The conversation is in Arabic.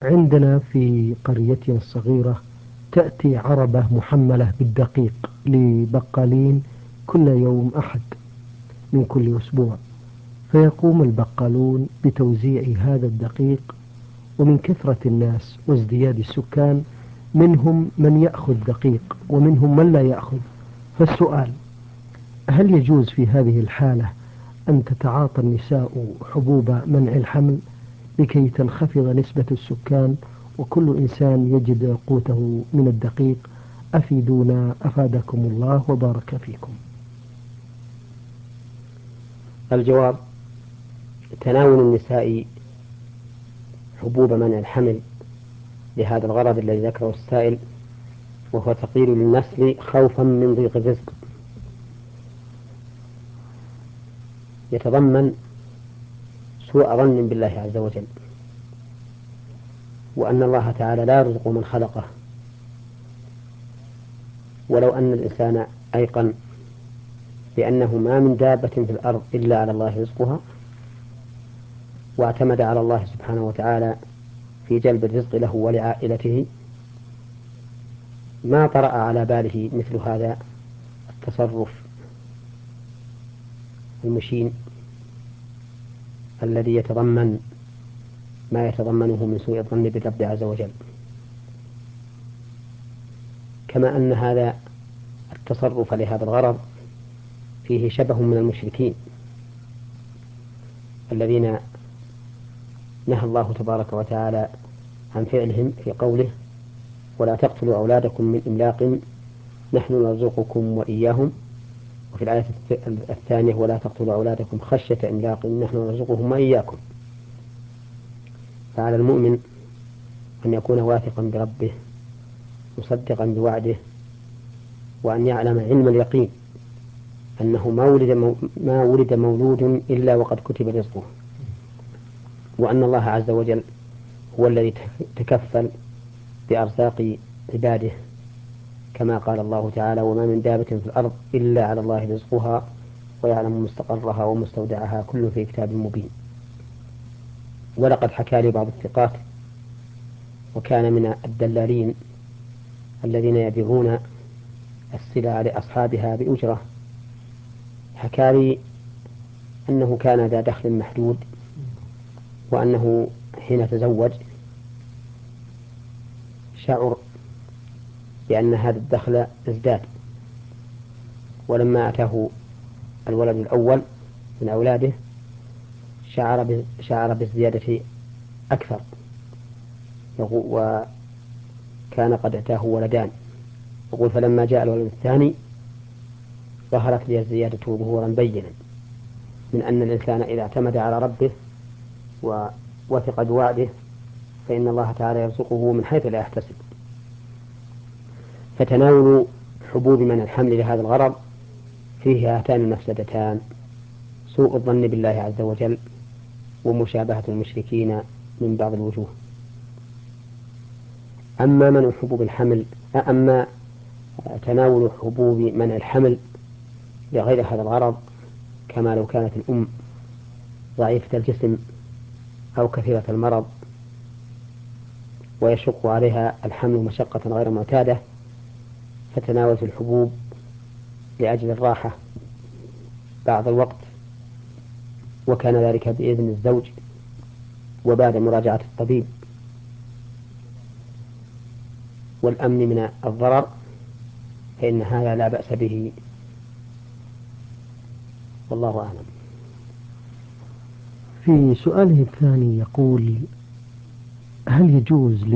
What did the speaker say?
عندنا في قريتنا الصغيرة تأتي عربة محملة بالدقيق لبقالين كل يوم أحد من كل أسبوع، فيقوم البقالون بتوزيع هذا الدقيق، ومن كثرة الناس وازدياد السكان منهم من يأخذ دقيق ومنهم من لا يأخذ. فالسؤال: هل يجوز في هذه الحالة أن تتعاطى النساء حبوب منع الحمل لكي تنخفض نسبة السكان وكل إنسان يجد قوته من الدقيق؟ أفيدونا أفادكم الله وبارك فيكم. الجواب: تناول النساء حبوب منع الحمل لهذا الغرض الذي ذكره السائل، وهو تقليل للنسل خوفا من ضيق الرزق، يتضمن سوء ظن بالله عز وجل، وأن الله تعالى لا يرزق من خلقه. ولو أن الإنسان أيقن بأنه ما من دابة في الأرض إلا على الله رزقها، واعتمد على الله سبحانه وتعالى في جلب الرزق له ولعائلته، ما طرأ على باله مثل هذا التصرف المشين الذي يتضمن ما يتضمنه من سوء الظن بالرب عز وجل. كما أن هذا التصرف لهذا الغرض فيه شبه من المشركين الذين نهى الله تبارك وتعالى عن فعلهم في قوله: ولا تقتلوا أولادكم من إملاق نحن نرزقكم وإياهم. وفي الآية الثانية: ولا تقتلوا أولادكم خشية إملاق نحن نرزقهم وإياكم. فعلى المؤمن أن يكون واثقا بربه مصدقا بوعده، وأن يعلم علم اليقين أنه ما ولد مولود إلا وقد كتب رزقه، وأن الله عز وجل هو الذي تكفل بأرزاق عباده، كما قال الله تعالى: وما من دابة في الأرض إلا على الله رزقها ويعلم مستقرها ومستودعها كل في كتاب مبين. ولقد حكى لي بعض الثقات، وكان من الدلالين الذين يبيعون السلع لأصحابها بأجرة، حكى لي أنه كان ذا دخل محدود، وأنه حين تزوج شعر بأن هذا الدخل ازداد، ولما أتاه الولد الأول من أولاده شعر بالزيادة أكثر، وكان قد أتاه ولدان. يقول: فلما جاء الولد الثاني ظهرت لي الزيادة ظهورا بينا من أن الإنسان إذا اعتمد على ربه ووثق بوعده فإن الله تعالى يرزقه من حيث لا يحتسب. فتناول حبوب من الحمل لهذا الغرض فيه هاتان المفسدتان: سوء الظن بالله عز وجل، ومشابهة المشركين من بعض الوجوه. أما تناول حبوب منع الحمل لغير هذا الغرض، كما لو كانت الأم ضعيفة الجسم أو كثيرة المرض ويشق عليها الحمل مشقة غير معتادة، فتناولت الحبوب لأجل الراحة بعض الوقت، وكان ذلك بإذن الزوج وبعد مراجعة الطبيب والأمن من الضرر، فإن هذا لا بأس به، والله أعلم. في سؤاله الثاني يقول: هل يجوز